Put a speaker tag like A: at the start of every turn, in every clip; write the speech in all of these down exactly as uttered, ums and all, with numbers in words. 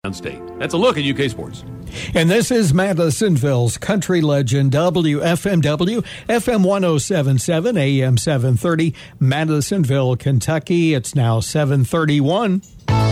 A: State. That's a look at U K Sports.
B: And this is Madisonville's country legend, W F M W, F M one oh seven point seven, A M seven thirty, Madisonville, Kentucky. It's now seven thirty-one.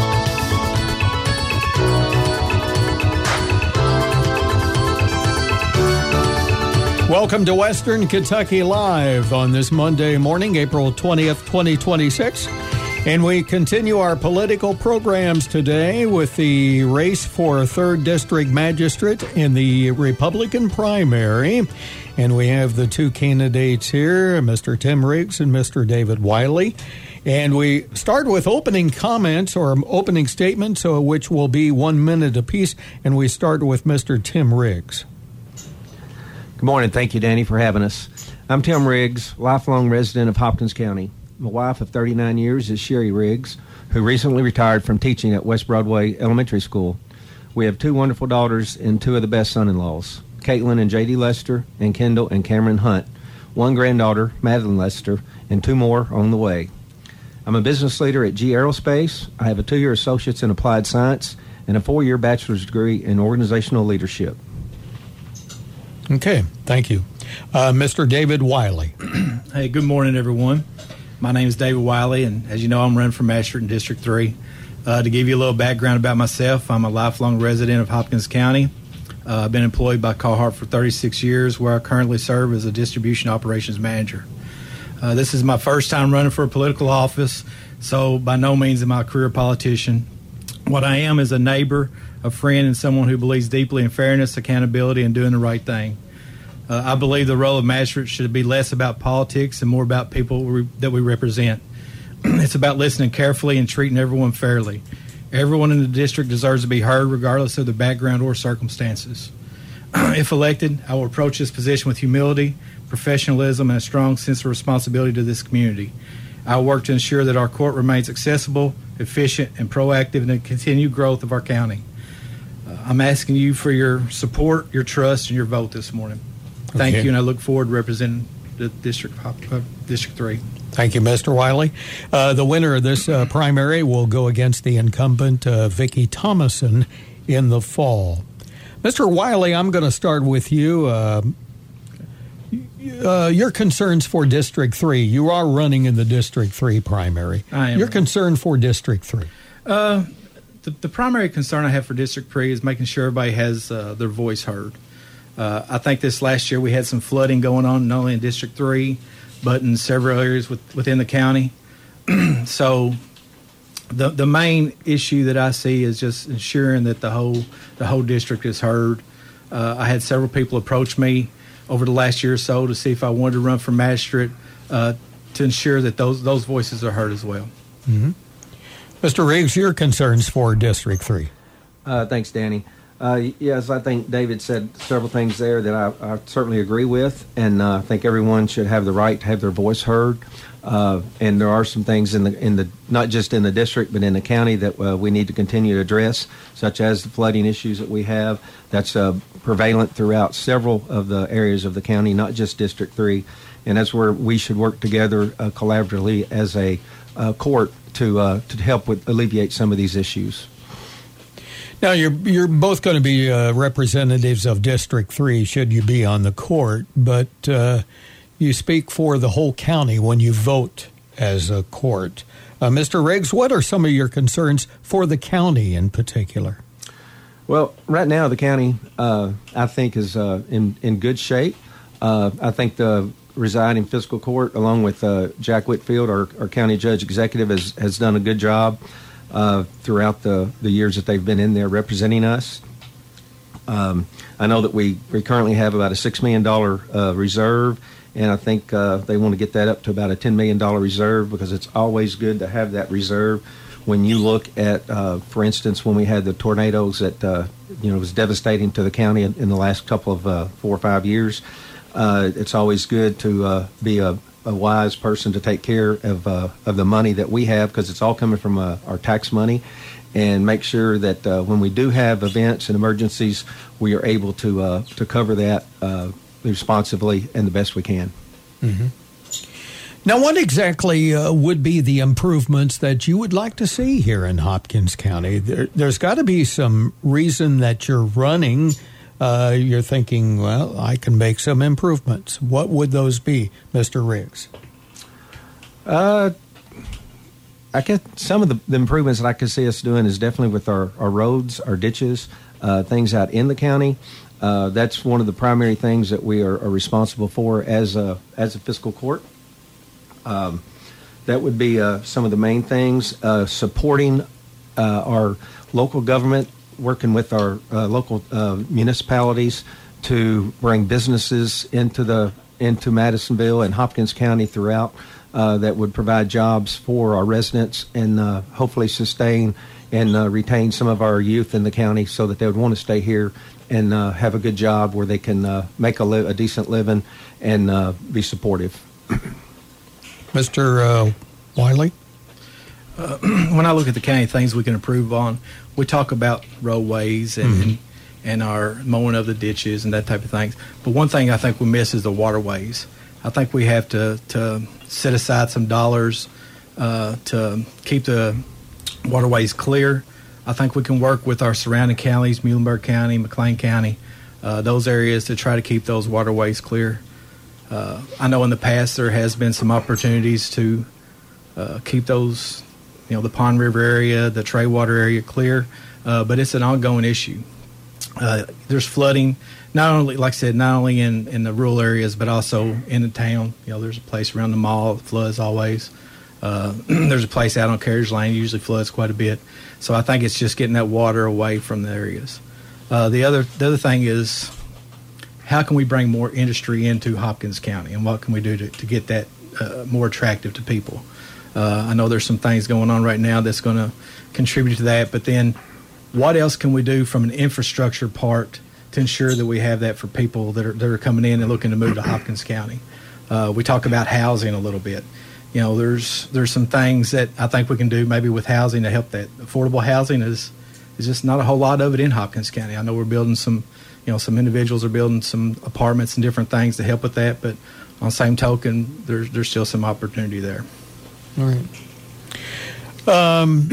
B: Welcome to Western Kentucky Live on this Monday morning, April twentieth, twenty twenty-six. And we continue our political programs today with the race for third District Magistrate in the Republican primary. And we have the two candidates here, Mister Tim Riggs and Mister David Wiley. And we start with opening comments or opening statements, uh, which will be one minute apiece. And we start with Mister Tim Riggs.
C: Good morning. Thank you, Danny, for having us. I'm Tim Riggs, lifelong resident of Hopkins County. My wife of thirty-nine years is Sherry Riggs, who recently retired from teaching at West Broadway Elementary School. We have two wonderful daughters and two of the best son-in-laws, Caitlin and J D Lester, and Kendall and Cameron Hunt, one granddaughter, Madeline Lester, and two more on the way. I'm a business leader at G Aerospace. I have a two-year Associates in Applied Science and a four-year bachelor's degree in organizational leadership.
B: Okay, thank you. Uh, Mister David Wiley.
D: Hey, good morning, everyone. My name is David Wiley, and as you know, I'm running for magistrate in District three. Uh, to give you a little background about myself, I'm a lifelong resident of Hopkins County. Uh, I've been employed by Carhartt for thirty-six years, where I currently serve as a distribution operations manager. Uh, this is my first time running for a political office, so by no means am I a career politician. What I am is a neighbor, a friend, and someone who believes deeply in fairness, accountability, and doing the right thing. Uh, I believe the role of magistrate should be less about politics and more about people re- that we represent. It's about listening carefully and treating everyone fairly. Everyone in the district deserves to be heard regardless of their background or circumstances. If elected, I will approach this position with humility, professionalism, and a strong sense of responsibility to this community. I will work to ensure that our court remains accessible, efficient, and proactive in the continued growth of our county. Uh, I'm asking you for your support, your trust, and your vote this morning. Thank
B: Okay.
D: you, and I look forward to representing the District uh, District three.
B: Thank you, Mister Wiley. Uh, the winner of this uh, primary will go against the incumbent, uh, Vicki Thomason, in the fall. Mister Wiley, I'm going to start with you. Uh, uh, your concerns for District three. You are running in the District three primary.
D: I am.
B: Your concern for District three.
D: Uh, the, the primary concern I have for District three is making sure everybody has uh, their voice heard. Uh, I think this last year we had some flooding going on, not only in District three, but in several areas with, within the county. So the the main issue that I see is just ensuring that the whole the whole district is heard. Uh, I had several people approach me over the last year or so to see if I wanted to run for magistrate uh, to ensure that those those voices are heard as well.
B: Mm-hmm. Mister Riggs, your concerns for District three.
C: Uh, thanks, Danny. Uh, yes, I think David said several things there that I, I certainly agree with, and uh, I think everyone should have the right to have their voice heard. Uh, and there are some things in the in the not just in the district but in the county that uh, we need to continue to address, such as the flooding issues that we have. That's uh, prevalent throughout several of the areas of the county, not just District three, and that's where we should work together uh, collaboratively as a uh, court to uh, to help with alleviate some of these issues.
B: Now, you're you're both going to be uh, representatives of District three, should you be on the court, but uh, you speak for the whole county when you vote as a court. Uh, Mister Riggs, what are some of your concerns for the county in particular?
C: Well, right now the county, uh, I think, is uh, in, in good shape. Uh, I think the residing fiscal court, along with uh, Jack Whitfield, our, our county judge executive, has, has done a good job Uh, throughout the, the years that they've been in there representing us. Um, I know that we, we currently have about a six million dollars uh, reserve, and I think uh, they want to get that up to about a ten million dollars reserve, because it's always good to have that reserve. When you look at, uh, for instance, when we had the tornadoes that uh, you know was devastating to the county in, in the last couple of uh, four or five years, uh, it's always good to uh, be a a wise person to take care of uh, of the money that we have, because it's all coming from uh, our tax money, and make sure that uh, when we do have events and emergencies, we are able to uh, to cover that uh, responsibly and the best we can.
B: Mm-hmm. Now, what exactly uh, would be the improvements that you would like to see here in Hopkins County? There, there's got to be some reason that you're running. Uh, you're thinking, well, I can make some improvements. What would those be, Mister Riggs?
C: Uh, I guess some of the, the improvements that I could see us doing is definitely with our, our roads, our ditches, uh, things out in the county. Uh, that's one of the primary things that we are, are responsible for as a, as a fiscal court. Um, that would be uh, some of the main things. Uh, supporting uh, our local government, working with our uh, local uh, municipalities to bring businesses into the into Madisonville and Hopkins County throughout uh, that would provide jobs for our residents and uh, hopefully sustain and uh, retain some of our youth in the county so that they would want to stay here and uh, have a good job where they can uh, make a, li- a decent living and uh, be supportive.
B: Mister Uh, Wiley?
D: Uh, when I look at the county, things we can improve on, we talk about roadways and, mm-hmm. and and our mowing of the ditches and that type of things. But one thing I think we miss is the waterways. I think we have to, to set aside some dollars uh, to keep the waterways clear. I think we can work with our surrounding counties, Muhlenberg County, McLean County, uh, those areas to try to keep those waterways clear. Uh, I know in the past there has been some opportunities to uh, keep those, you know, the Pond River area, the Trey Water area clear, uh, but it's an ongoing issue. Uh, there's flooding, not only, like I said, not only in, in the rural areas, but also in the town. You know, there's a place around the mall that floods always. Uh, there's a place out on Carriage Lane, usually floods quite a bit. So I think it's just getting that water away from the areas. Uh, the other the other thing is, how can we bring more industry into Hopkins County, and what can we do to, to get that uh, more attractive to people? Uh, I know there's some things going on right now that's going to contribute to that, but then what else can we do from an infrastructure part to ensure that we have that for people that are, that are coming in and looking to move to Hopkins County? Uh, we talk about housing a little bit. You know, there's there's some things that I think we can do maybe with housing to help that. Affordable housing is is just not a whole lot of it in Hopkins County. I know we're building some, you know, some individuals are building some apartments and different things to help with that, but on the same token, there's there's still some opportunity there.
B: All right. Um,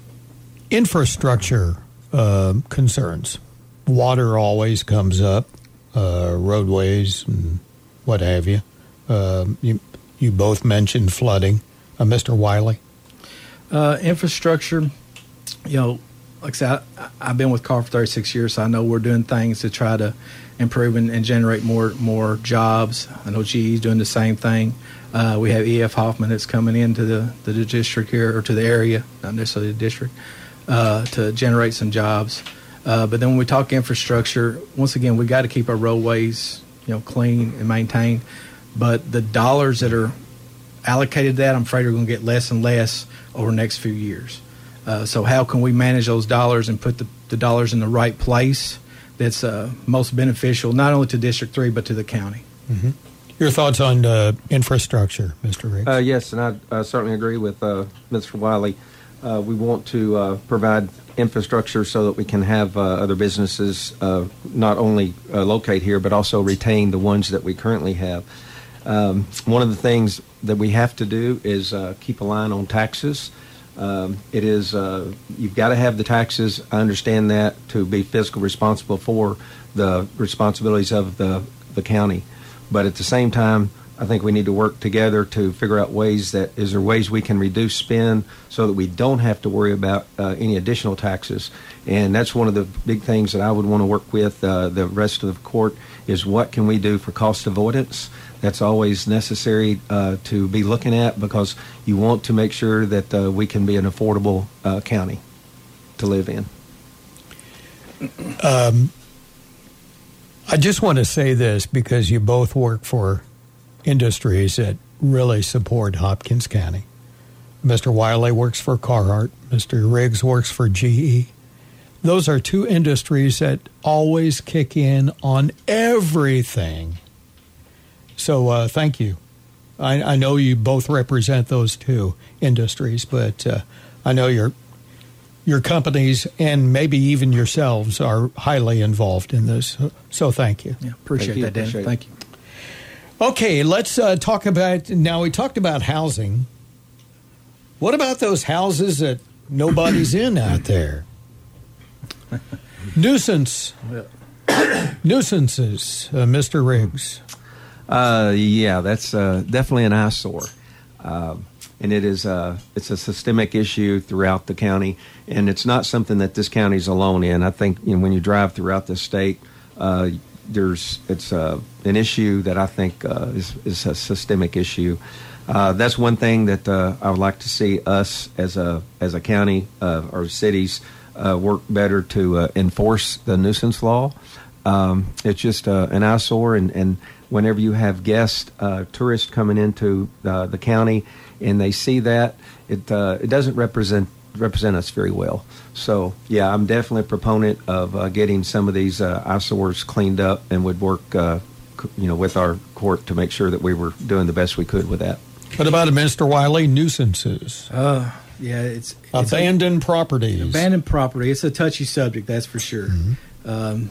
B: infrastructure uh, concerns. Water always comes up, uh, roadways and what have you. Uh, you you both mentioned flooding. Uh, Mister Wiley?
D: Uh, infrastructure, you know, like I said, I, I've been with Carr for thirty-six years, so I know we're doing things to try to improve and, and generate more more jobs. I know G E's doing the same thing. Uh, we have E F Hoffman that's coming into the, the district here, or to the area, not necessarily the district, uh, to generate some jobs. Uh, but then when we talk infrastructure, once again, we got to keep our roadways, you know, clean and maintained. But the dollars that are allocated to that, I'm afraid, are going to get less and less over the next few years. Uh, so how can we manage those dollars and put the, the dollars in the right place that's uh, most beneficial, not only to District three, but to the county?
B: Mm-hmm. Your thoughts on uh, infrastructure, Mister Riggs?
C: Uh, yes, and I uh, certainly agree with uh, Mister Wiley. Uh, we want to uh, provide infrastructure so that we can have uh, other businesses uh, not only uh, locate here, but also retain the ones that we currently have. Um, one of the things that we have to do is uh, keep a line on taxes. Um, it is uh, you've got to have the taxes. I understand that, to be fiscal responsible for the responsibilities of the the county. But at the same time, I think we need to work together to figure out ways that, is there ways we can reduce spend so that we don't have to worry about uh, any additional taxes. And that's one of the big things that I would want to work with uh, the rest of the court, is what can we do for cost avoidance. That's always necessary uh, to be looking at, because you want to make sure that uh, we can be an affordable uh, county to live in.
B: Um, I just want to say this, because you both work for industries that really support Hopkins County. Mister Wiley works for Carhartt. Mister Riggs works for G E. Those are two industries that always kick in on everything. So uh, thank you. I, I know you both represent those two industries, but uh, I know your your companies and maybe even yourselves are highly involved in this. So thank you.
D: Yeah, appreciate
C: Thank you.
D: that, Dan.
C: Appreciate
D: Thank you.
B: Okay, let's uh, talk about, now we talked about housing. What about those houses that nobody's in out there? Nuisance. Nuisances, uh, Mister Riggs.
C: Uh, yeah, that's uh, definitely an eyesore. Uh, and it is uh, it's a systemic issue throughout the county, and it's not something that this county is alone in. I think you know, when you drive throughout the state, uh, there's it's uh, an issue that I think uh, is, is a systemic issue. Uh, that's one thing that uh, I would like to see us as a as a county uh, or cities uh, work better to uh, enforce the nuisance law. Um, it's just uh, an eyesore, and, and whenever you have guests, uh, tourists coming into uh, the county, and they see that, it uh, it doesn't represent represent us very well. So, yeah, I'm definitely a proponent of uh, getting some of these uh, eyesores cleaned up, and would work, uh, you know, with our court to make sure that we were doing the best we could with that.
B: What about it, Mister Wiley? Nuisances.
D: Uh, yeah, it's, it's
B: abandoned
D: a,
B: properties.
D: Abandoned property. It's a touchy subject, that's for sure. Mm-hmm. Um,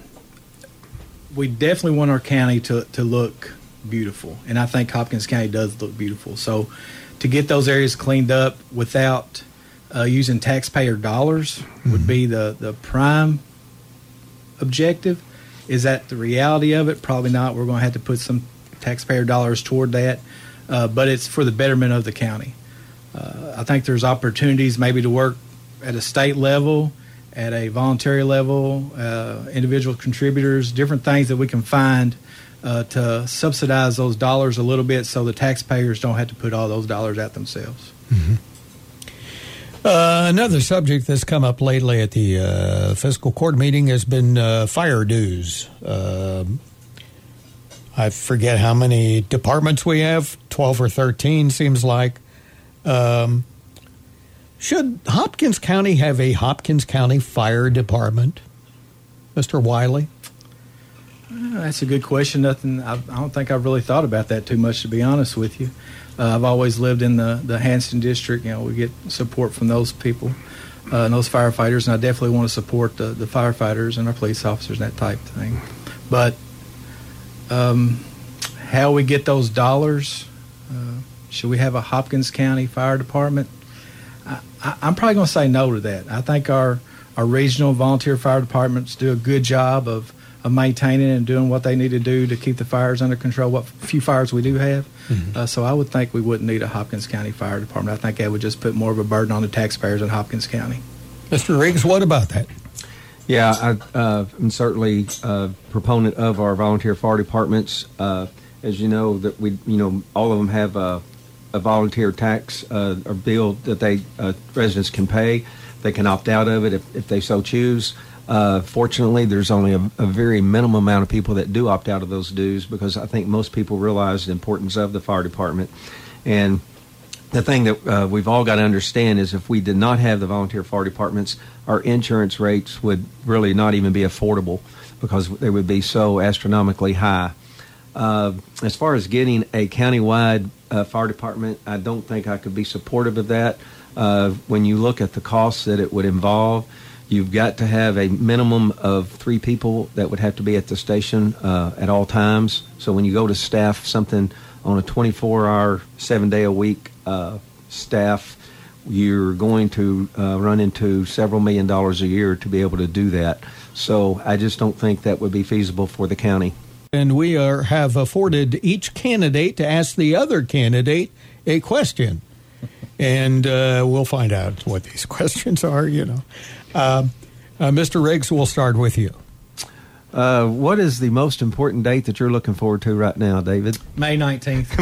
D: we definitely want our county to, to look beautiful, and I think Hopkins County does look beautiful. So to get those areas cleaned up without uh, using taxpayer dollars mm-hmm. would be the, the prime objective. Is that the reality of it? Probably not. We're going to have to put some taxpayer dollars toward that, uh, but it's for the betterment of the county. Uh, I think there's opportunities maybe to work at a state level, at a voluntary level, uh, individual contributors, different things that we can find uh, to subsidize those dollars a little bit so the taxpayers don't have to put all those dollars out themselves.
B: Mm-hmm. Uh, another subject that's come up lately at the uh, fiscal court meeting has been uh, fire dues. Uh, I forget how many departments we have, twelve or thirteen seems like. Um Should Hopkins County have a Hopkins County Fire Department, Mister Wiley?
D: Uh, that's a good question. Nothing. I, I don't think I've really thought about that too much, to be honest with you. Uh, I've always lived in the, the Hanston district. You know, we get support from those people uh, and those firefighters, and I definitely want to support the, the firefighters and our police officers and that type of thing. But um, how we get those dollars? Uh, should we have a Hopkins County Fire Department? I, I'm probably going to say no to that. I think our, our regional volunteer fire departments do a good job of, of maintaining and doing what they need to do to keep the fires under control, what few fires we do have. Mm-hmm. Uh, so I would think we wouldn't need a Hopkins County Fire Department. I think that would just put more of a burden on the taxpayers in Hopkins County.
B: Mister Riggs, what about that?
C: Yeah, I, uh, I'm certainly a proponent of our volunteer fire departments. Uh, as you know, that we, you know, all of them have a a volunteer tax uh, or bill that they uh, residents can pay. They can opt out of it if, if they so choose. Uh, fortunately, there's only a, a very minimum amount of people that do opt out of those dues, because I think most people realize the importance of the fire department. And the thing that uh, we've all got to understand is if we did not have the volunteer fire departments, our insurance rates would really not even be affordable, because they would be so astronomically high. Uh, as far as getting a countywide uh, fire department, I don't think I could be supportive of that. Uh, when you look at the costs that it would involve, you've got to have a minimum of three people that would have to be at the station uh, at all times. So when you go to staff something on a twenty-four hour, seven-day-a-week uh, staff, you're going to uh, run into several million dollars a year to be able to do that. So I just don't think that would be feasible for the county.
B: And we are, have afforded each candidate to ask the other candidate a question. And uh, we'll find out what these questions are, you know. Uh, uh, Mister Riggs, we'll start with you.
C: Uh, what is the most important date that you're looking forward to right now, David?
D: May nineteenth.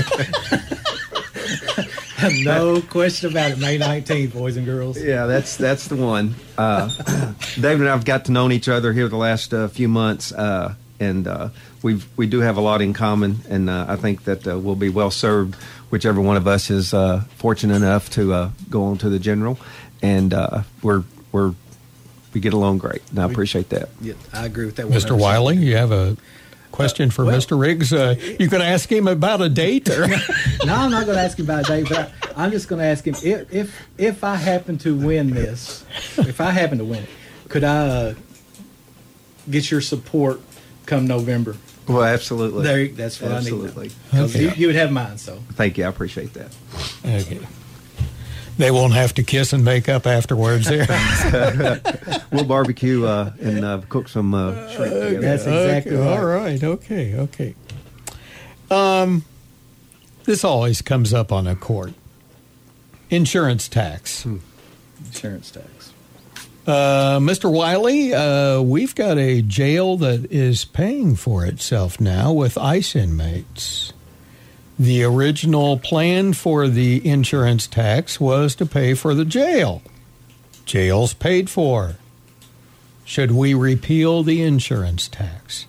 D: No question about it. May nineteenth, boys and girls.
C: Yeah, that's that's the one. Uh, David and I have got to know each other here the last uh, few months. Uh, And uh, we we do have a lot in common, and uh, I think that uh, we'll be well served, whichever one of us is uh, fortunate enough to uh, go on to the general, and uh, we're we're we get along great, and I appreciate that.
D: Yeah, I agree with that.
B: Mister Wiley, you have a question for uh, well, Mister Riggs? Uh, you can ask him about a date, or
D: no? I'm not going to ask him about a date, but I, I'm just going to ask him if if if I happen to win this, if I happen to win it, could I uh, get your support come November?
C: Well, absolutely.
D: There, that's what
C: absolutely.
D: I need.
B: Okay.
D: You, you would have mine, so.
C: Thank you. I appreciate that.
B: Okay. They won't have to kiss and make up afterwards here.
C: We'll barbecue uh, and uh, cook some uh, shrimp together.
D: That's exactly
B: okay.
D: right.
B: All right. Okay. Okay. Um, this always comes up on a court. Insurance tax.
C: Hmm.
D: Insurance tax.
B: Uh, Mister Wiley, uh, we've got a jail that is paying for itself now with ICE inmates. The original plan for the insurance tax was to pay for the jail. Jail's paid for. Should we repeal the insurance tax?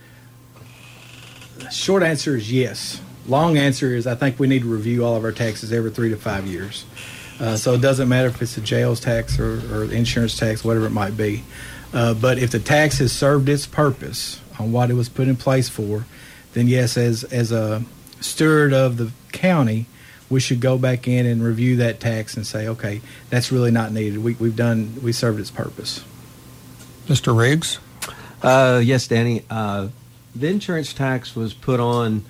D: Short answer is yes. Long answer is I think we need to review all of our taxes every three to five years. Uh, so it doesn't matter if it's a jails tax or, or insurance tax, whatever it might be. Uh, but if the tax has served its purpose on what it was put in place for, then yes, as as a steward of the county, we should go back in and review that tax and say, okay, that's really not needed. We, we've done, we served its purpose.
B: Mister Riggs?
C: Uh, yes, Danny. Uh, the insurance tax was put on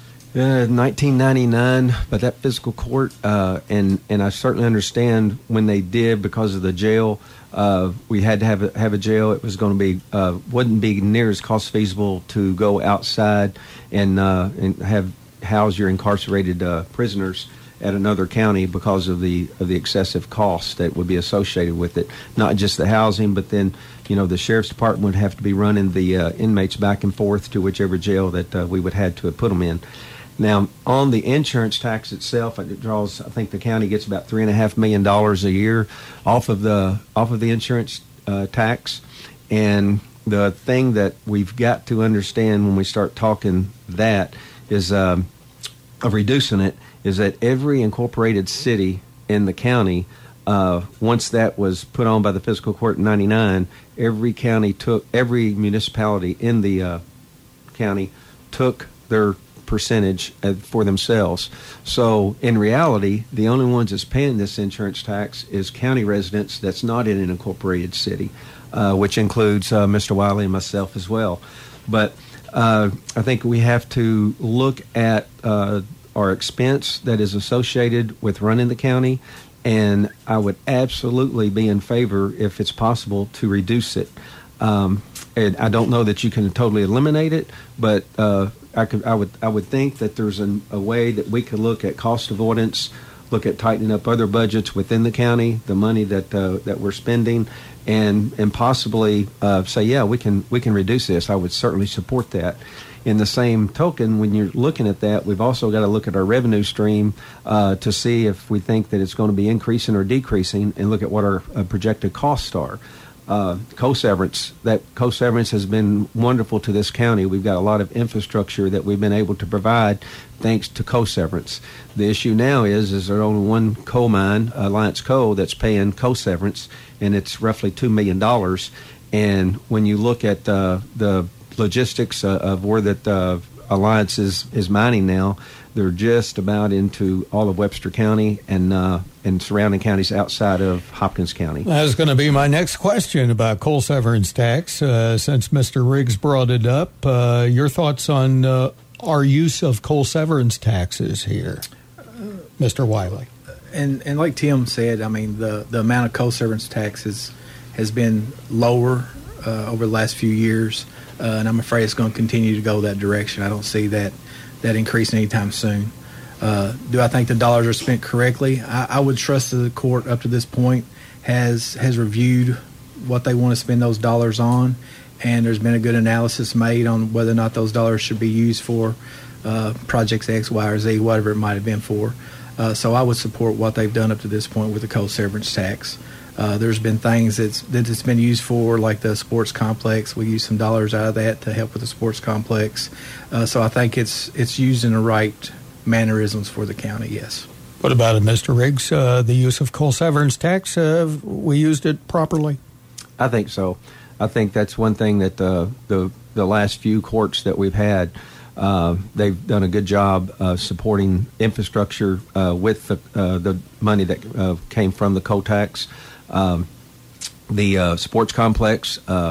C: uh, nineteen ninety-nine by that fiscal court, uh, and and I certainly understand when they did because of the jail. Uh, we had to have a, have a jail. It was going to be uh, wouldn't be near as cost feasible to go outside and uh, and have house your incarcerated uh, prisoners at another county because of the of the excessive cost that would be associated with it. Not just the housing, but then you know the sheriff's department would have to be running the uh, inmates back and forth to whichever jail that uh, we would have to put them in. Now, on the insurance tax itself, it draws. I think the county gets about three and a half million dollars a year off of the off of the insurance uh, tax, and the thing that we've got to understand when we start talking that is um, of reducing it is that every incorporated city in the county, uh, once that was put on by the fiscal court in ninety-nine, every county took, every municipality in the uh, county took their percentage uh, for themselves. So in reality, the only ones that's paying this insurance tax is county residents that's not in an incorporated city, uh, which includes uh, Mister Wiley and myself as well. But Uh, I think we have to look at uh, our expense that is associated with running the county, and I would absolutely be in favor, if it's possible, to reduce it. Um, and I don't know that you can totally eliminate it, but uh, I could, I would, I would think that there's an, a way that we could look at cost avoidance, look at tightening up other budgets within the county, the money that uh, that we're spending, and and possibly uh, say, yeah, we can we can reduce this. I would certainly support that. In the same token, when you're looking at that, we've also got to look at our revenue stream uh, to see if we think that it's going to be increasing or decreasing, and look at what our uh, projected costs are. Uh, co-severance, that co-severance has been wonderful to this county. We've got a lot of infrastructure that we've been able to provide thanks to co-severance. The issue now is, is there's only one coal mine, Alliance Coal, that's paying co-severance, and it's roughly two million dollars. And when you look at uh, the logistics uh, of where that uh, Alliance is, is mining now, they're just about into all of Webster County and uh, and surrounding counties outside of Hopkins County.
B: That's going to be my next question about coal severance tax. Uh, since Mister Riggs brought it up, uh, your thoughts on uh, our use of coal severance taxes here, Mister Wiley?
D: And and like Tim said, I mean, the, the amount of coal severance tax is, has been lower uh, over the last few years, uh, and I'm afraid it's going to continue to go that direction. I don't see that that increase anytime soon. Uh, do I think the dollars are spent correctly? I, I would trust that the court up to this point has has reviewed what they want to spend those dollars on, and there's been a good analysis made on whether or not those dollars should be used for uh, projects X, Y, or Z, whatever it might have been for. Uh, so I would support what they've done up to this point with the coal severance tax. Uh, there's been things that's, that it's been used for, like the sports complex. We use some dollars out of that to help with the sports complex. Uh, so I think it's it's used in the right mannerisms for the county, yes.
B: What about it, Mister Riggs? Uh, the use of coal severance tax, uh, we used it properly?
C: I think so. I think that's one thing that uh, the the last few courts that we've had, uh, they've done a good job uh, supporting infrastructure uh, with the, uh, the money that uh, came from the coal tax. Um, the uh, sports complex, uh,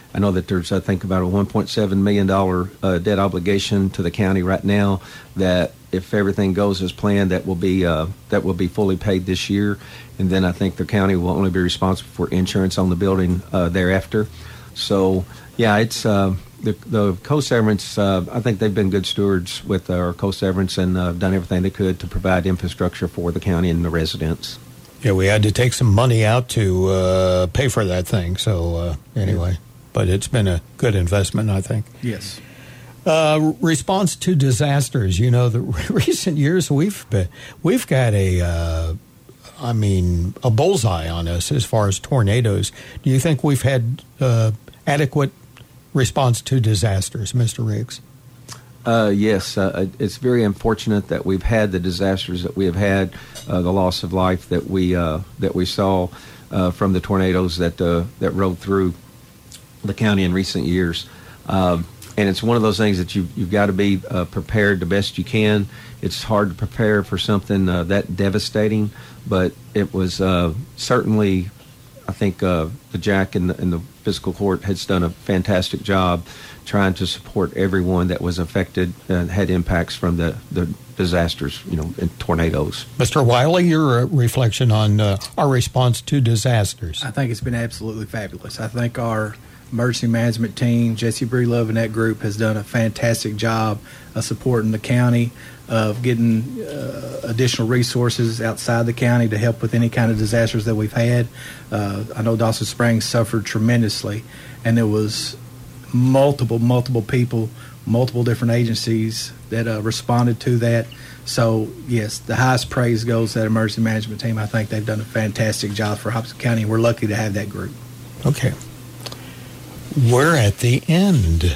C: I know that there's, I think, about a one point seven million dollars uh, debt obligation to the county right now that, if everything goes as planned, that will be uh, that will be fully paid this year. And then I think the county will only be responsible for insurance on the building uh, thereafter. So, yeah, it's uh, the, the co-severance, uh, I think they've been good stewards with our co-severance and uh, done everything they could to provide infrastructure for the county and the residents.
B: Yeah, we had to take some money out to uh, pay for that thing. So, uh, anyway, but it's been a good investment, I think.
D: Yes.
B: Uh, response to disasters. You know, the recent years we've been, we've got a, uh, I mean, a bullseye on us as far as tornadoes. Do you think we've had uh, adequate response to disasters, Mister Riggs?
C: Uh, yes, uh, it's very unfortunate that we've had the disasters that we have had, uh, the loss of life that we uh, that we saw uh, from the tornadoes that uh, that rode through the county in recent years. Um, And it's one of those things that you, you've got to be uh, prepared the best you can. It's hard to prepare for something uh, that devastating, but it was uh, certainly, I think, uh, the Jack and the, and the fiscal court has done a fantastic job trying to support everyone that was affected and had impacts from the, the disasters, you know, and tornadoes.
B: Mister Wiley, your uh, reflection on uh, our response to disasters.
D: I think it's been absolutely fabulous. I think our emergency management team, Jesse Breelove and that group, has done a fantastic job of supporting the county, of getting uh, additional resources outside the county to help with any kind of disasters that we've had. Uh, I know Dawson Springs suffered tremendously, and there was multiple, multiple people, multiple different agencies that uh, responded to that. So, yes, the highest praise goes to that emergency management team. I think they've done a fantastic job for Hopkins County, and we're lucky to have that group.
B: Okay. We're at the end.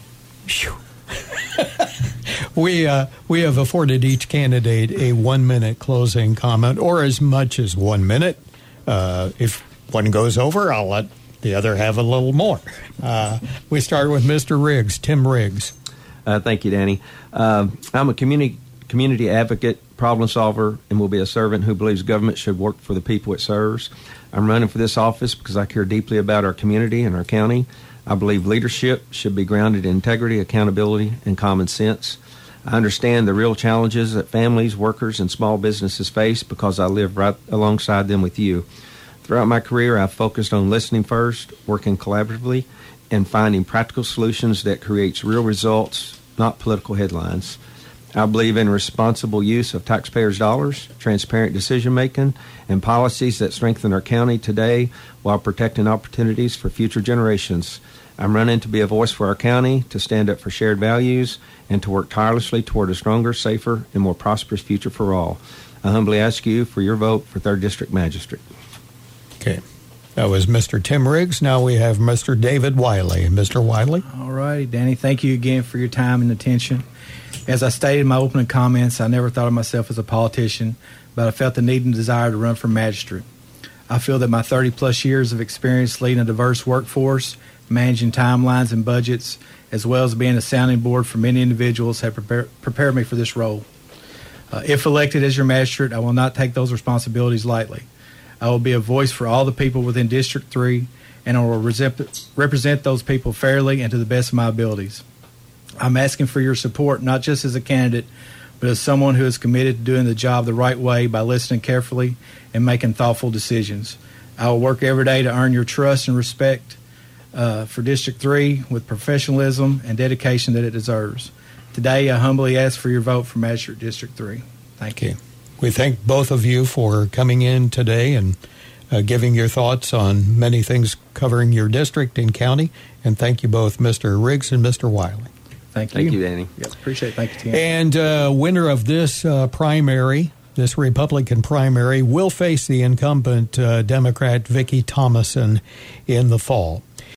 B: we uh, we have afforded each candidate a one-minute closing comment, or as much as one minute. Uh, if one goes over, I'll let the other have a little more. Uh, we start with Mister Riggs, Tim Riggs.
C: Uh, thank you, Danny. Uh, I'm a community community advocate, problem solver, and will be a servant who believes government should work for the people it serves. I'm running for this office because I care deeply about our community and our county. I believe leadership should be grounded in integrity, accountability, and common sense. I understand the real challenges that families, workers, and small businesses face because I live right alongside them with you. Throughout my career, I've focused on listening first, working collaboratively, and finding practical solutions that creates real results, not political headlines. I believe in responsible use of taxpayers' dollars, transparent decision-making, and policies that strengthen our county today while protecting opportunities for future generations. I'm running to be a voice for our county, to stand up for shared values, and to work tirelessly toward a stronger, safer, and more prosperous future for all. I humbly ask you for your vote for third District Magistrate.
B: Okay. That was Mister Tim Riggs. Now we have Mister David Wiley. Mister Wiley?
D: All righty, Danny. Thank you again for your time and attention. As I stated in my opening comments, I never thought of myself as a politician, but I felt the need and desire to run for magistrate. I feel that my thirty-plus years of experience leading a diverse workforce, managing timelines and budgets, as well as being a sounding board for many individuals, have prepare, prepared me for this role. Uh, if elected as your magistrate, I will not take those responsibilities lightly. I will be a voice for all the people within District three, and I will resent, represent those people fairly and to the best of my abilities. I'm asking for your support, not just as a candidate, but as someone who is committed to doing the job the right way by listening carefully and making thoughtful decisions. I will work every day to earn your trust and respect uh, for District three with professionalism and dedication that it deserves. Today, I humbly ask for your vote for Magistrate District three. Thank you.
B: We thank both of you for coming in today and uh, giving your thoughts on many things covering your district and county. And thank you both, Mister Riggs and Mister Wiley.
D: Thank you.
C: Thank you, Danny.
D: Yep, appreciate it. Thank you, Tim.
B: And uh, winner of this uh, primary, this Republican primary, will face the incumbent uh, Democrat Vicki Thomason in the fall.